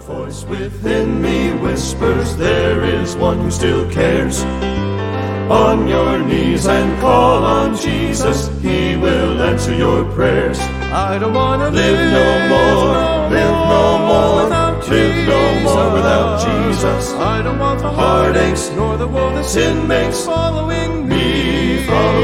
voice within me whispers, there is one who still cares. On your knees and call on Jesus, He will answer your prayers. I don't want to live no more, live no more, live no more without Jesus. I don't want the heartaches nor the woe that sin makes following me. Follow